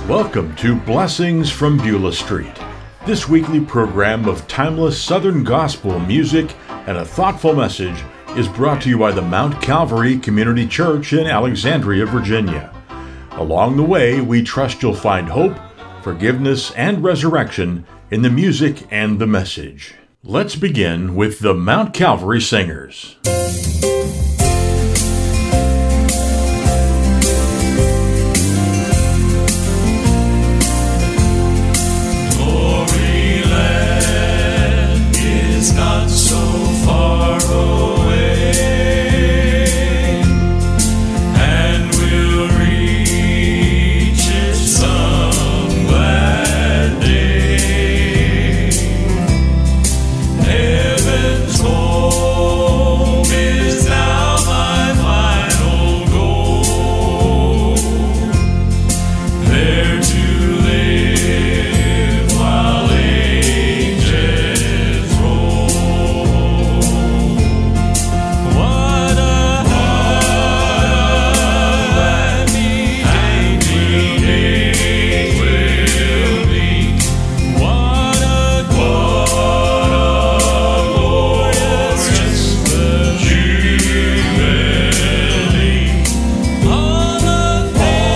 Welcome to Blessings from Beulah Street. This weekly program of timeless Southern gospel music and a thoughtful message is brought to you by the Mount Calvary Community Church in Alexandria, Virginia. Along the way, we trust you'll find hope, forgiveness, and resurrection in the music and the message. Let's begin with the Mount Calvary Singers. Not so far away, and we'll reach it some glad day. Heaven's home is now my final goal, there to live while ages roll. What a happy day will be. What a glorious jubilee. All of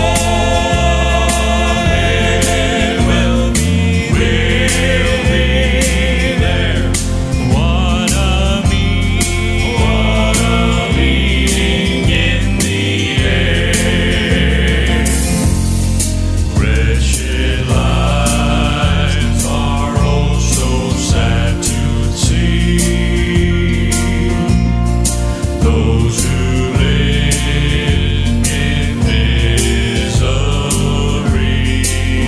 heaven will be there. What a meeting in the air. Wretched lives are oh so sad to see. Those who live in misery,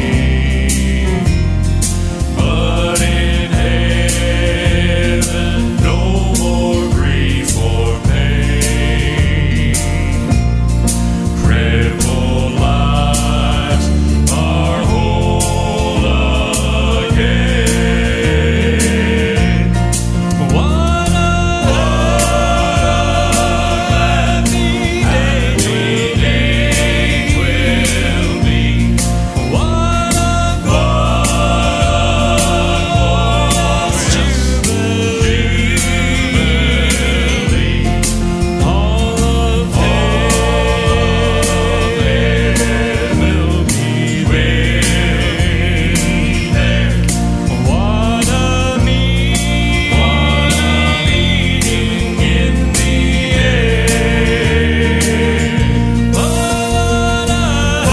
but in heaven no more grief or pain. Crippled lives are whole again. What a happy day will be. What a glorious jubilee. All of heaven will be there. What a meeting in the air. What a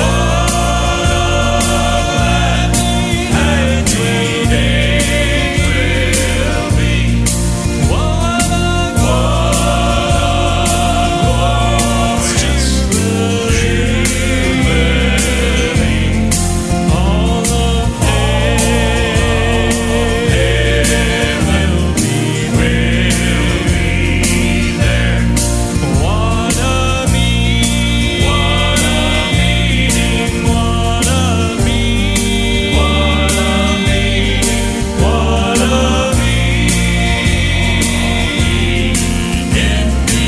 happy day will be. What a glorious jubilee. All of heaven will be there. What a meeting, what a meeting, what a meeting, what a meeting, what a meeting in the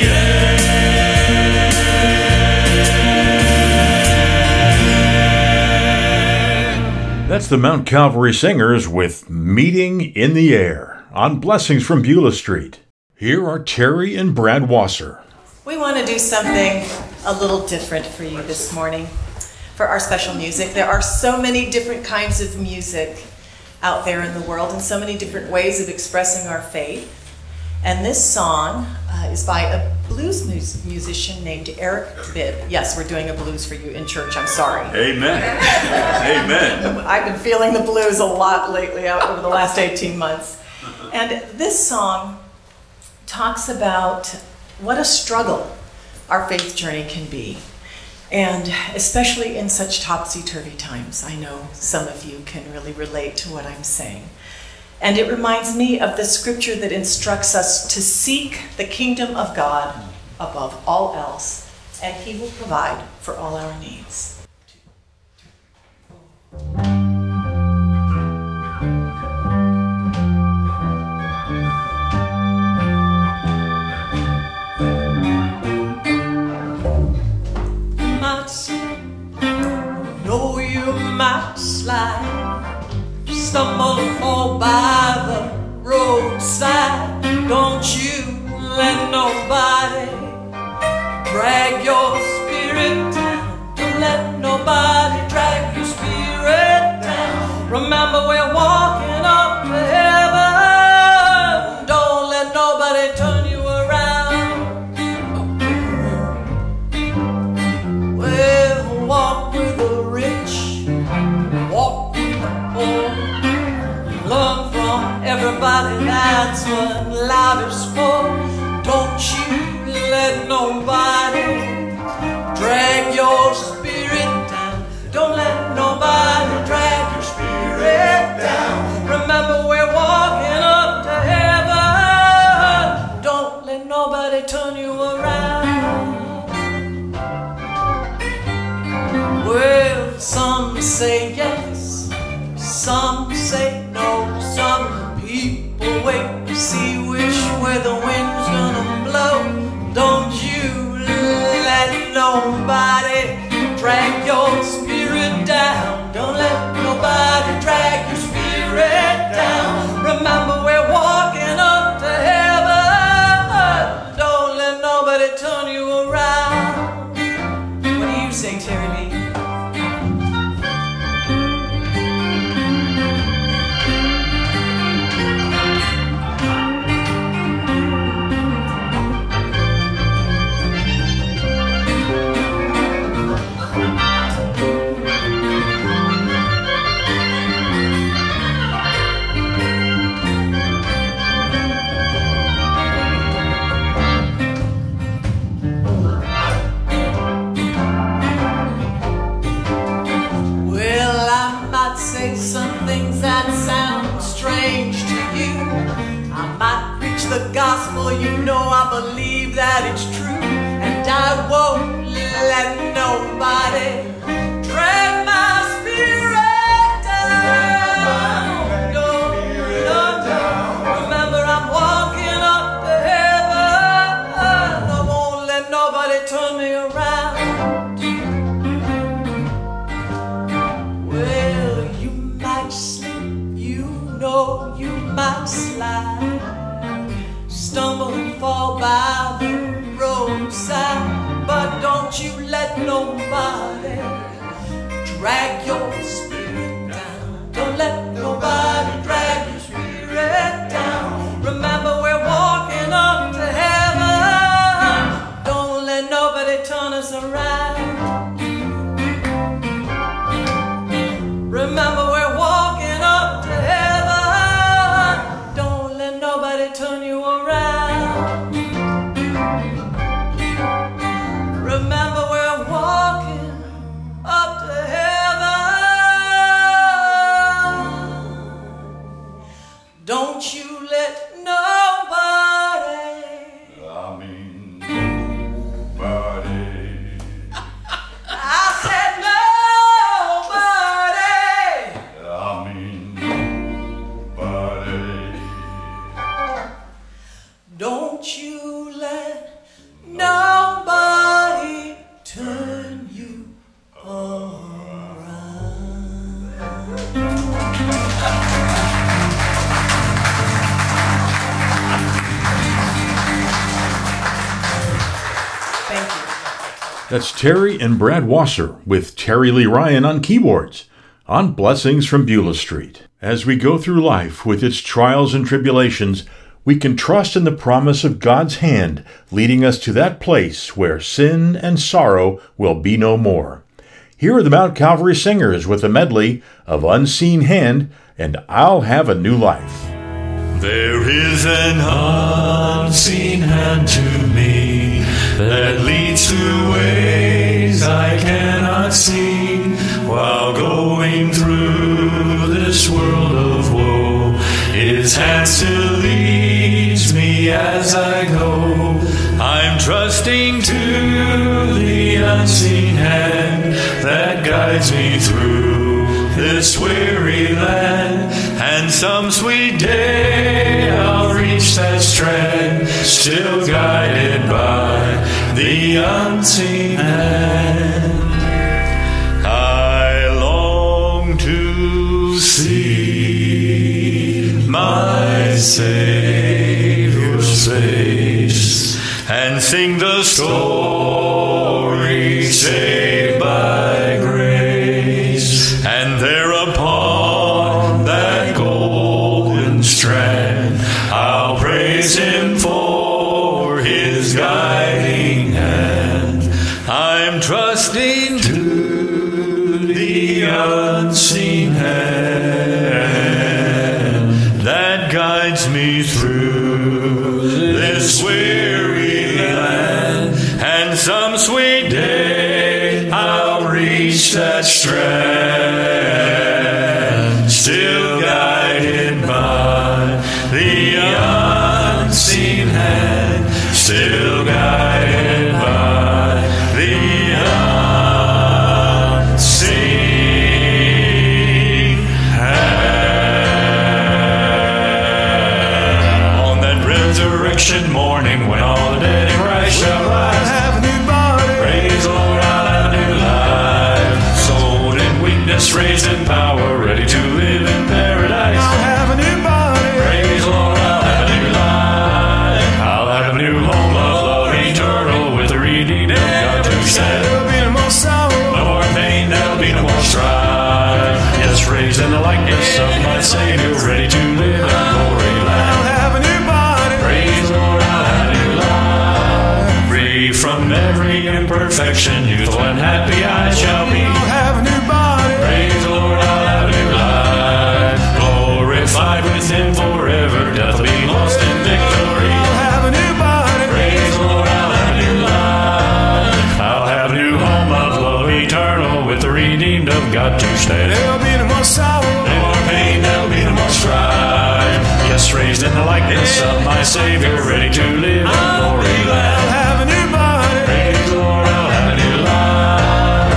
air. That's the Mount Calvary Singers with Meeting in the Air on Blessings from Beulah Street. Here are Terry and Brad Wasser. We want to do something a little different for you this morning for our special music. There are so many different kinds of music out there in the world and so many different ways of expressing our faith. And this song is by a blues musician named Eric Bibb. Yes, we're doing a blues for you in church. I'm sorry. Amen. Amen. I've been feeling the blues a lot lately over the last 18 months. And this song talks about what a struggle our faith journey can be. And especially in such topsy-turvy times, I know some of you can really relate to what I'm saying. And it reminds me of the scripture that instructs us to seek the kingdom of God above all else, and He will provide for all our needs. Know you slide, stumble, fall by the roadside. Don't you let nobody drag your spirit down. Don't let nobody drag your spirit down. Remember, we're walking up to heaven. Don't let nobody turn you around. Well, walk with the rich, walk with the poor. Learn from everybody, that's what life is for. Don't you let nobody drag your spirit down. Don't let nobody drag your spirit down. Remember, we're walking up to heaven. Don't let nobody turn you around. Well, some say yes, some say no. Some people wait to see which way the wind's gonna blow. Don't you let nobody drag your spirit down. Don't let nobody drag your spirit down. Remember, we're walking up to heaven. Don't let nobody turn you around. What do you say, Terry Lee? Say some things that sound strange to you. I might preach the gospel, you know I believe that it's true. And I won't let nobody drag my spirit down. No. Remember, I'm walking up to heaven. I won't let nobody turn me around. You might slide, stumble and fall by the roadside, but don't you let nobody drag your spirit down. Don't let nobody drag your spirit down. Remember, we're walking up to heaven. Don't let nobody turn us around. Remember, we're walking up to heaven. Turn you around. Remember, we're walking up to heaven. Don't you let nobody. I mean, nobody. I said nobody. I mean, nobody. Don't you let nobody turn you around. Thank you. That's Terry and Brad Wasser with Terry Lee Ryan on keyboards on Blessings from Beulah Street. As we go through life with its trials and tribulations, we can trust in the promise of God's hand leading us to that place where sin and sorrow will be no more. Here are the Mount Calvary Singers with a medley of Unseen Hand and I'll Have a New Life. There is an unseen hand to me that leads to ways I cannot see. While going through this world of woe, His hand still leads me as I go. I'm trusting to the unseen hand that guides me through this weary land. And some sweet day I'll reach that strand, still guided by the unseen hand. I long to sing the story, saved by grace. And there upon that golden strand, I'll praise him for his guiding hand. I'm trusting to the unseen hand that guides me through this weary land. And some sweet day I'll reach that strand, still guided by the unseen hand, still guided by the unseen hand. On that resurrection morning, when all the dead in Christ shall rise, I'll have a new body. praise the Lord, I'll have a new life. Sold in weakness, raised in power, ready to live in paradise. I'll have a new body. Praise the Lord, I'll have a new life. I'll have a new home of love eternal with the redeemed of God to stand. There'll be no more sorrow. No more pain, there'll be no more strife. Yes, raised in the likeness of my Savior, ready to live in glory I'll land. have a new body. Praise the Lord, I'll have a new life. Free from every imperfection, youthful and happy I shall be. I'll have a new body. Praise the Lord, I'll have a new life. Glorified with him forever, death will be lost in victory. I'll have a new body. Praise the Lord, I'll have a new life. I'll have a new home of love eternal with the redeemed of God to stand. There'll be no more sorrow. No more pain, there'll be no more strife. Yes, raised in the likeness of my Savior, ready to live in glory I'll land. have a new body. Praise the Lord, I'll have a new life.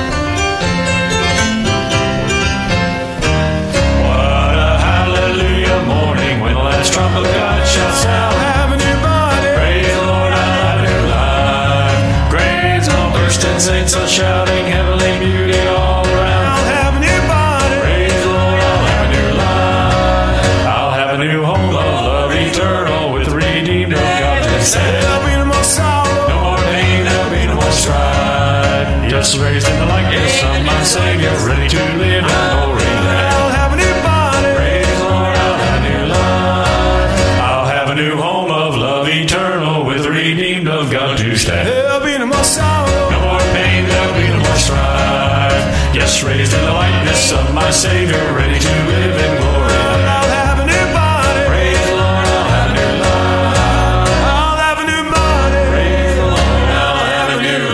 What a hallelujah morning when the last trump of God shall I'll sound. have a new body. Praise the Lord, I'll have a new life. Graves will burst and saints are shouting, heavenly beauty all around. I'll have a new body. Praise the Lord, I'll have a new life. I'll have a new home of love eternal with the redeemed of God to stand. There'll be no more sorrow. No more pain, there'll be no more strife. Yes, raised in the likeness of my Savior, ready to live in glory land. I'll have a new body. Praise the Lord, I'll have a new life. I'll have a new home of love eternal with the redeemed of God to stand. There'll be no more sorrow. No more pain, there'll be no more strife. Yes, raised in the likeness of my Savior, ready to live in glory land. I'll have a new body. Praise the Lord, I'll have a new life. I'll have a new body. Praise the Lord, I'll have a new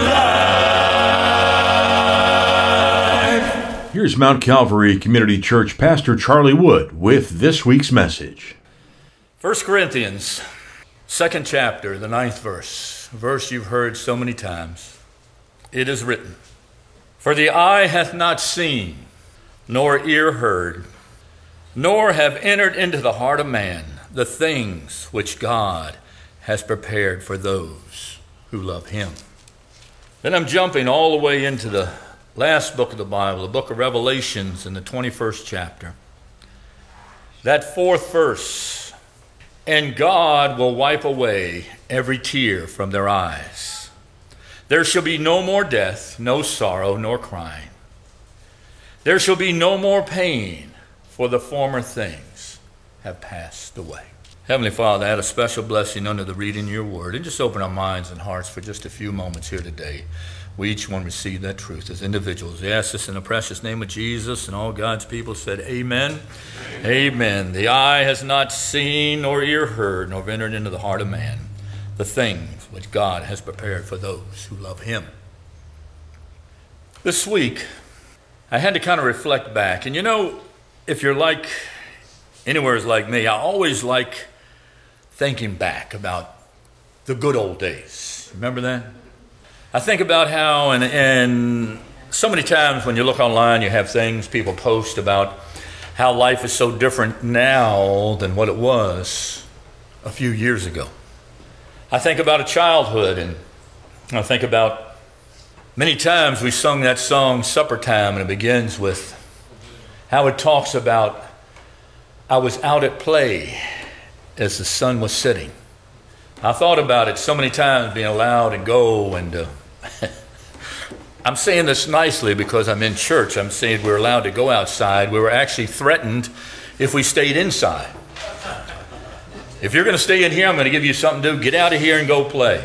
life. Here's Mount Calvary Community Church Pastor Charlie Wood with this week's message. 1 Corinthians, 2nd chapter, the 9th verse, a verse you've heard so many times. It is written, "For the eye hath not seen, nor ear heard, nor have entered into the heart of man the things which God has prepared for those who love him." Then I'm jumping all the way into the last book of the Bible, the book of Revelations in the 21st chapter. That 4th verse, "And God will wipe away every tear from their eyes. There shall be no more death, no sorrow, nor crying. There shall be no more pain, for the former things have passed away." Heavenly Father, add a special blessing under the reading of your word, and just open our minds and hearts for just a few moments here today. We each one receive that truth as individuals. We ask this in the precious name of Jesus, and all God's people said, amen. Amen. The eye has not seen, nor ear heard, nor entered into the heart of man the things which God has prepared for those who love him. This week, I had to kind of reflect back. And you know, if you're like, anywhere is like me, I always like thinking back about the good old days. Remember that? I think about how, and so many times when you look online, you have things people post about how life is so different now than what it was a few years ago. I think about a childhood, and I think about many times we sung that song, Supper Time, and it begins with how it talks about, "I was out at play as the sun was setting, I thought about it so many times, being allowed to go, and I'm saying this nicely because I'm in church. I'm saying we're allowed to go outside. We were actually threatened if we stayed inside. If you're going to stay in here, I'm going to give you something to do. Get out of here and go play.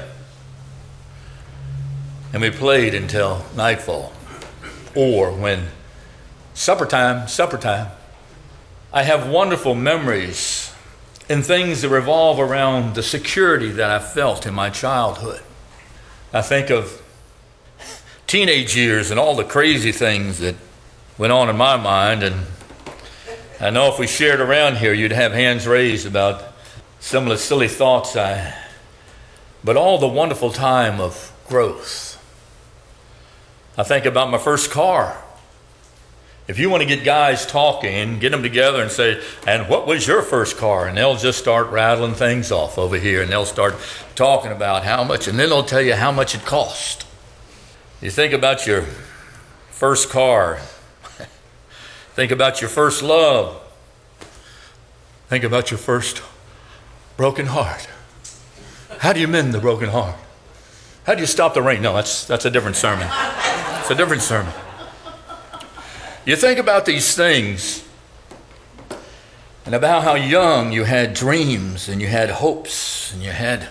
And we played until nightfall. Or when supper time. I have wonderful memories and things that revolve around the security that I felt in my childhood. I think of teenage years and all the crazy things that went on in my mind. And I know if we shared around here, you'd have hands raised about some of the silly thoughts but all the wonderful time of growth. I think about my first car. If you want to get guys talking, get them together and say, and what was your first car? And they'll just start rattling things off over here, and they'll start talking about how much, and then they'll tell you how much it cost. You think about your first car. Think about your first love. Think about your first broken heart. How do you mend the broken heart? How do you stop the rain? No, that's a different sermon. It's a different sermon. You think about these things and about how young you had dreams and you had hopes and you had,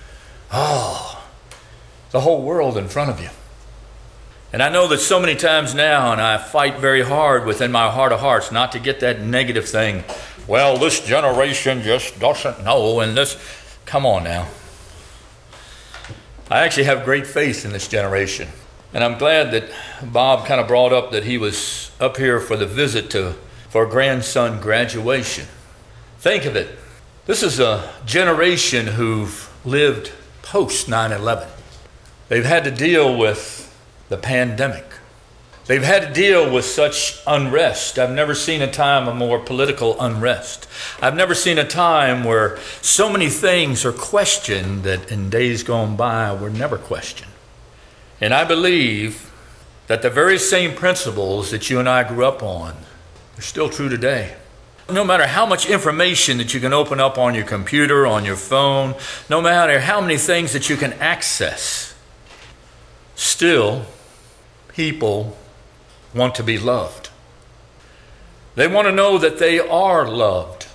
the whole world in front of you. And I know that so many times now, and I fight very hard within my heart of hearts not to get that negative thing. Well, this generation just doesn't know, and this, come on now. I actually have great faith in this generation. And I'm glad that Bob kind of brought up that he was up here for the visit for a grandson graduation. Think of it. This is a generation who've lived post 9/11. They've had to deal with the pandemic. They've had to deal with such unrest. I've never seen a time of more political unrest. I've never seen a time where so many things are questioned that in days gone by were never questioned. And I believe that the very same principles that you and I grew up on are still true today. No matter how much information that you can open up on your computer, on your phone, no matter how many things that you can access, still people want to be loved. They want to know that they are loved.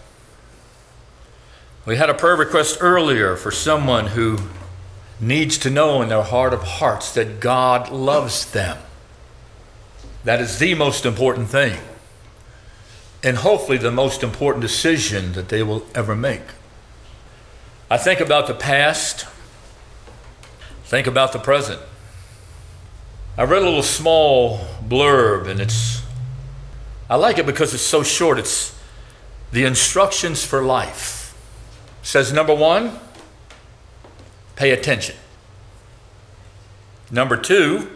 We had a prayer request earlier for someone who needs to know in their heart of hearts that God loves them. That is the most important thing. And hopefully the most important decision that they will ever make. I think about the past. Think about the present. I read a little small blurb, and I like it because it's so short. It's the instructions for life. It says, number 1, pay attention. Number 2,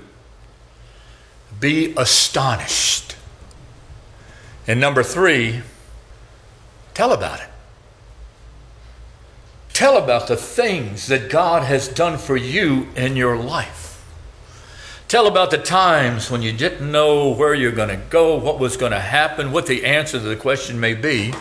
be astonished. And number 3, tell about it. Tell about the things that God has done for you in your life. Tell about the times when you didn't know where you're going to go, what was going to happen, what the answer to the question may be.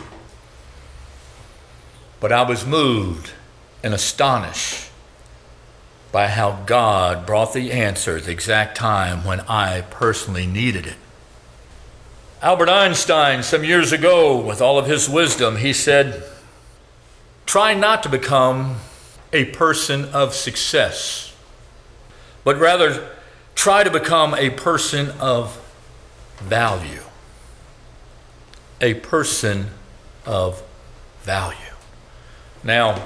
But I was moved and astonished by how God brought the answer at the exact time when I personally needed it. Albert Einstein, some years ago, with all of his wisdom, he said, try not to become a person of success, but rather try to become a person of value. A person of value. Now,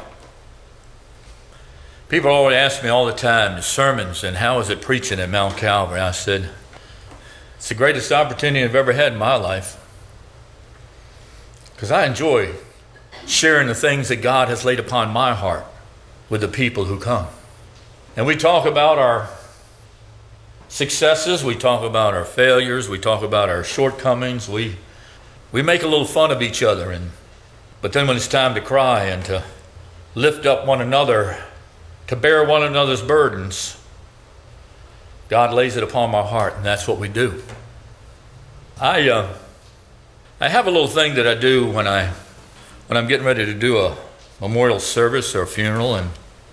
people always ask me all the time, the sermons, and how is it preaching at Mount Calvary? I said, it's the greatest opportunity I've ever had in my life. Because I enjoy sharing the things that God has laid upon my heart with the people who come. And we talk about our successes, we talk about our failures, we talk about our shortcomings, we make a little fun of each other, but then when it's time to cry and to lift up one another, to bear one another's burdens, God lays it upon my heart, and that's what we do. I have a little thing that I do when I'm getting ready to do a memorial service or a funeral, and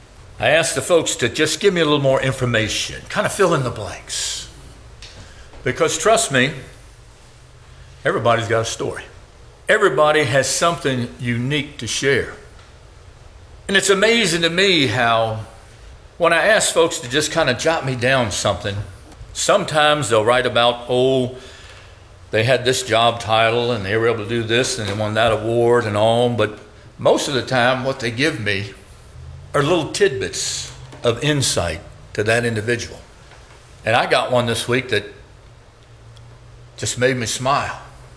I asked the folks to just give me a little more information, kind of fill in the blanks. Because trust me, everybody's got a story. Everybody has something unique to share. And it's amazing to me how when I ask folks to just kind of jot me down something, sometimes they'll write about, they had this job title and they were able to do this and they won that award and all, but most of the time what they give me are little tidbits of insight to that individual. And I got one this week that just made me smile.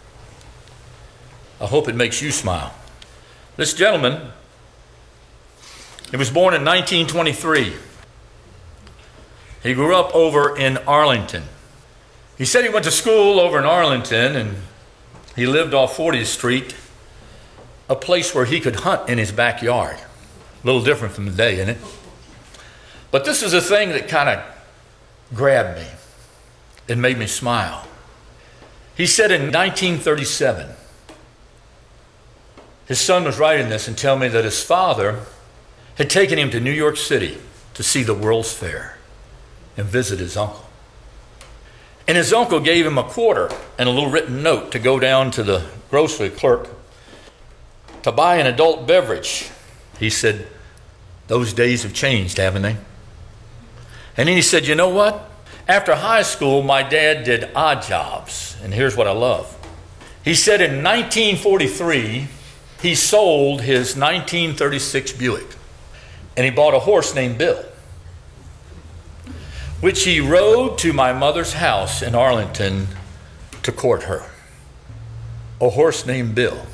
I hope it makes you smile. This gentleman, he was born in 1923. He grew up over in Arlington. He said he went to school over in Arlington and he lived off 40th Street, a place where he could hunt in his backyard. A little different from today, isn't it? But this is a thing that kind of grabbed me. It made me smile. He said in 1937, his son was writing this and telling me that his father had taken him to New York City to see the World's Fair and visit his uncle. And his uncle gave him a quarter and a little written note to go down to the grocery clerk to buy an adult beverage. He said, those days have changed, haven't they? And then he said, you know what? After high school, my dad did odd jobs. And here's what I love. He said in 1943, he sold his 1936 Buick. And he bought a horse named Bill, which he rode to my mother's house in Arlington to court her. A horse named Bill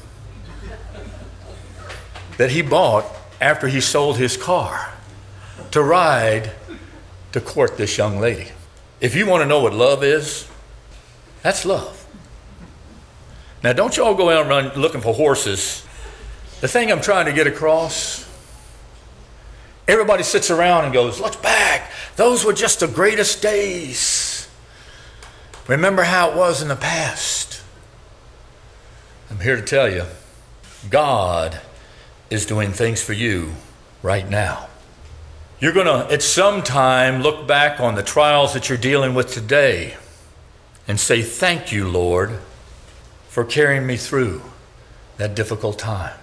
that he bought after he sold his car to ride to court this young lady. If you want to know what love is, that's love. Now, don't you all go out and run looking for horses. The thing I'm trying to get across, everybody sits around and goes, look back. Those were just the greatest days. Remember how it was in the past. I'm here to tell you, God is doing things for you right now. You're going to, at some time, look back on the trials that you're dealing with today and say, thank you, Lord, for carrying me through that difficult time.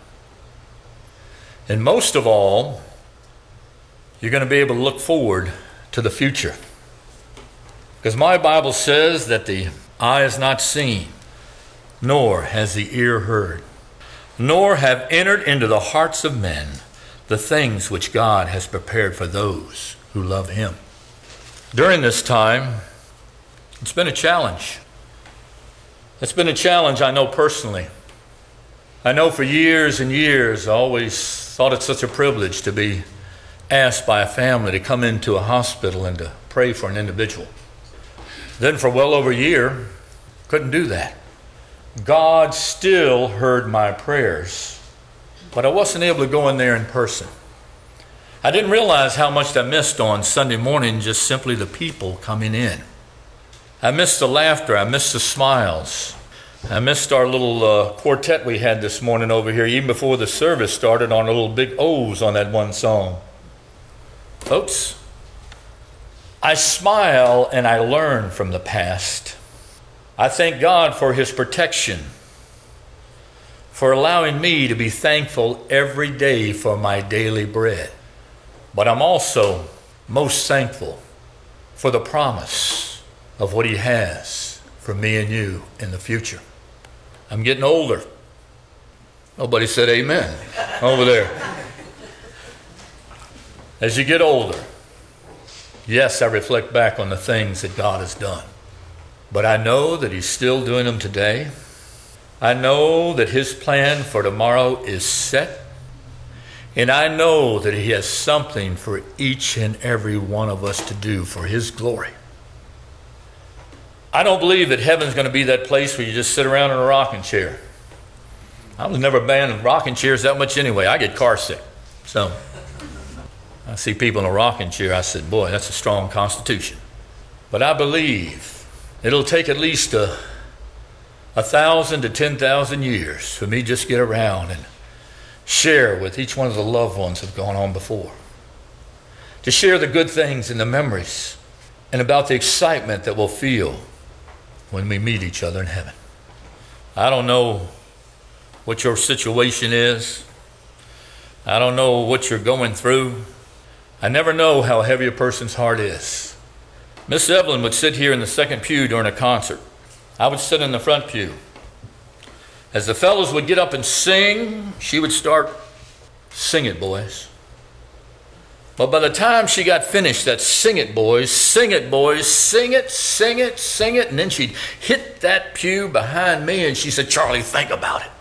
And most of all, you're going to be able to look forward to the future. Because my Bible says that the eye has not seen, nor has the ear heard, nor have entered into the hearts of men the things which God has prepared for those who love him. During this time, it's been a challenge. It's been a challenge I know personally. I know for years and years I always thought it such a privilege to be asked by a family to come into a hospital and to pray for an individual. Then for well over a year, couldn't do that. God still heard my prayers, but I wasn't able to go in there in person. I didn't realize how much I missed on Sunday morning, just simply the people coming in. I missed the laughter. I missed the smiles. I missed our little quartet we had this morning over here, even before the service started, on a little big O's on that one song. Folks, I smile and I learn from the past. I thank God for his protection, for allowing me to be thankful every day for my daily bread. But I'm also most thankful for the promise of what he has for me and you in the future. I'm getting older. Nobody said amen over there. As you get older, yes, I reflect back on the things that God has done. But I know that he's still doing them today. I know that his plan for tomorrow is set. And I know that he has something for each and every one of us to do for his glory. I don't believe that heaven's going to be that place where you just sit around in a rocking chair. I was never a fan of rocking chairs that much anyway. I get car sick. So I see people in a rocking chair. I said, boy, that's a strong constitution. But I believe it'll take at least 1,000 to 10,000 years for me just get around and share with each one of the loved ones that have gone on before. to share the good things and the memories, and about the excitement that we'll feel when we meet each other in heaven. I don't know what your situation is. I don't know what you're going through. I never know how heavy a person's heart is. Miss Evelyn would sit here in the second pew during a concert. I would sit in the front pew. As the fellows would get up and sing, she would start, "Sing it, boys." But by the time she got finished, that "Sing it, boys, sing it, boys, sing it, sing it, sing it," and then she'd hit that pew behind me and she said, "Charlie, think about it."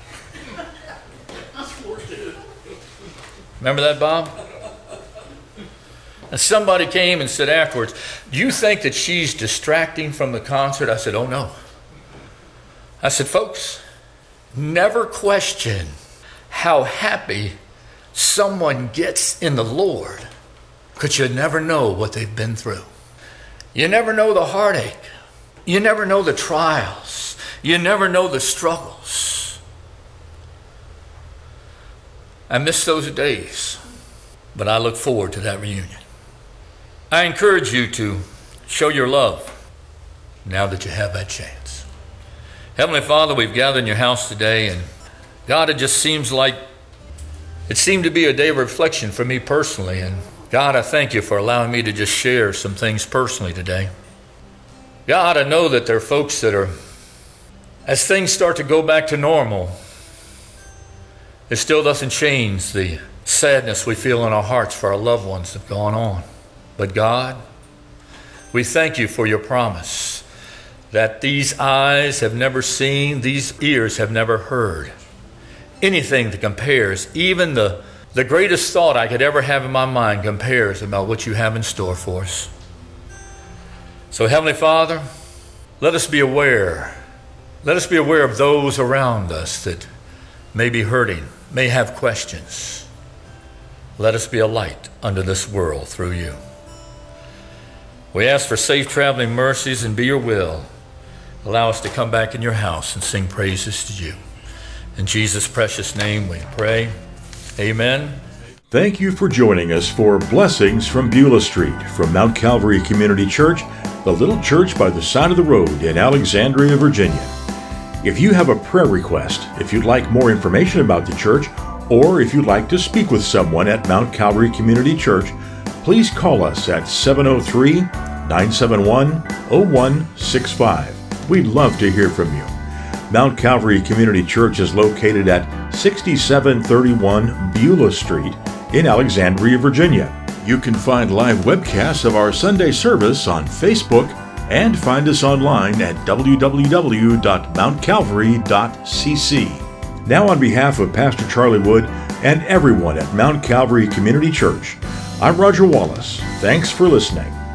Remember that, Bob? And somebody came and said afterwards, "Do you think that she's distracting from the concert?" I said, "Oh no." I said, "Folks, never question how happy someone gets in the Lord, because you never know what they've been through. You never know the heartache. You never know the trials. You never know the struggles." I miss those days, but I look forward to that reunion. I encourage you to show your love now that you have that chance. Heavenly Father, we've gathered in your house today, and God, it just seemed to be a day of reflection for me personally. And God, I thank you for allowing me to just share some things personally today. God, I know that there are folks that are, as things start to go back to normal, it still doesn't change the sadness we feel in our hearts for our loved ones that have gone on. But God, we thank you for your promise that these eyes have never seen, these ears have never heard anything that compares, even the greatest thought I could ever have in my mind compares about what you have in store for us. So Heavenly Father, let us be aware. Let us be aware of those around us that may be hurting, may have questions. Let us be a light unto this world through you. We ask for safe traveling mercies, and be your will. Allow us to come back in your house and sing praises to you. In Jesus' precious name we pray. Amen. Thank you for joining us for Blessings from Beulah Street from Mount Calvary Community Church, the little church by the side of the road in Alexandria, Virginia. If you have a prayer request, if you'd like more information about the church, or if you'd like to speak with someone at Mount Calvary Community Church, please call us at 703-971-0165. We'd love to hear from you. Mount Calvary Community Church is located at 6731 Beulah Street in Alexandria, Virginia. You can find live webcasts of our Sunday service on Facebook and find us online at www.mountcalvary.cc. Now, on behalf of Pastor Charlie Wood and everyone at Mount Calvary Community Church, I'm Roger Wallace. Thanks for listening.